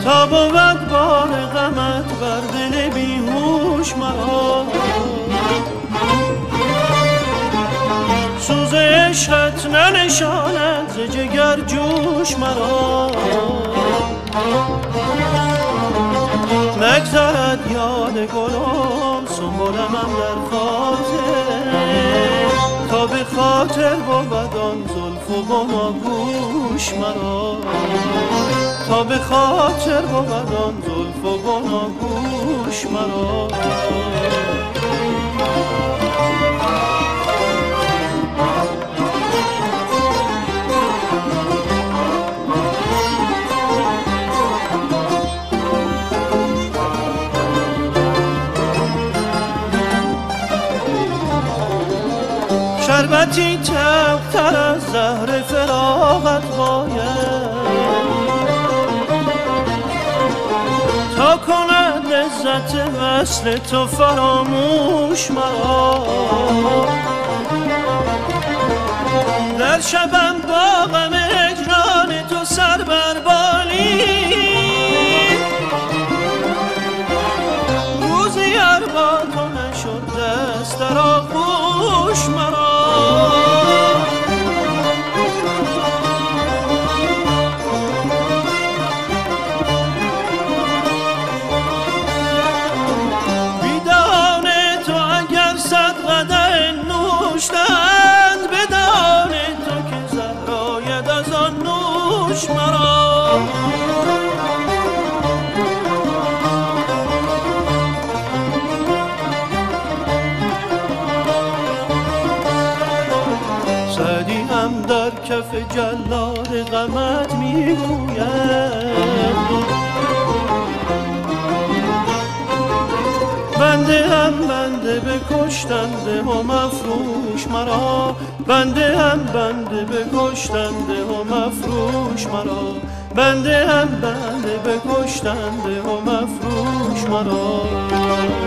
تا بود بار غمت بر دل بیهوش مرا. سوز عشقت ننشاند ز جگر جوش مرا. نگذرد یاد گلم سنبولم در خاطر، تا به خاطر بود آن زلف و بناگوش مرا. تا به خاطر بود آن زلف و بناگوش مرا. شربتی تلختر از زهر فراقت باید، تا کند لذت وصل تو فراموش مرا. در شبم با غم هجران تو سر بر بالی، روزی ار با تو نشد دست در آغوش مرا. سعدی هم در کف جلاد غمت میگوید، بنده هم بنده بکشتنده و مفروش مرا. بنده هم بنده بکشتنده و مفروش مرا. بنده هم بنده بکشتنده و مفروش مرا.